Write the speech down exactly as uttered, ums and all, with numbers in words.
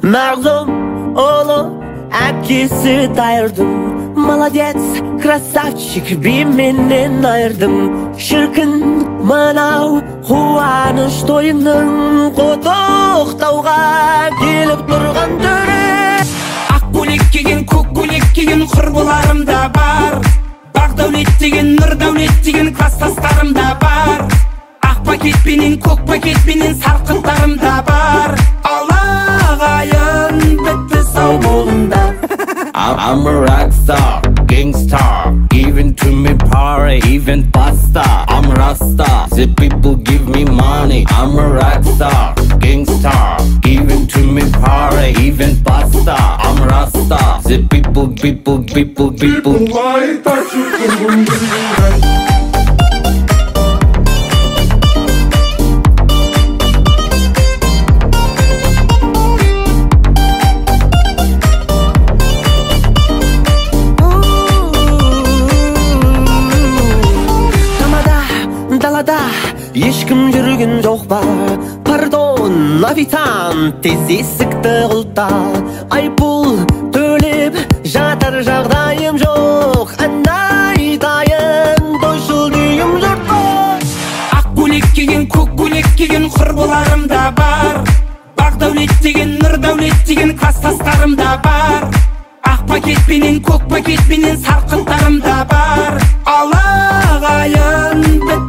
Mağlum oğlu әкесі дайырдым. Молодец, красавчик, би менен айырдым. Шіркін мынау қуаныш тойының құттықтауға келіп тұрған түрі. Ақ көйлек киген, көк көйлек киген құрбыларым да бар. Бақ дәулет деген, нұр дәулет деген класстастарым да бар. Ақ пакетпенен, көк пакетпенен сарқыттарым да бар. Алағайын бітті сау болыңдар. I'm a rock star, gangstar, giving to me power, even pasta. I'm Rasta, the people give me money. I'm a rock star, gangstar, giving to me power, even pasta. I'm Rasta, the people, people, people, people. Why touch you? Далада ешкім жүрген жоқ ба? Пардон, официант, тез есікті құлта. Айыппұл төлеп жатар жағдайым жоқ. Ән айтайын, тойшыл күйім жұрт қой. Ақ көйлек киген, көк көйлек киген құрбыларым да бар. Бақ дәулет деген, нұр дәулет деген класстастарым да бар. Ақ пакетпенен, көк пакетпенен сарқыттарым да бар. Алағайын бітті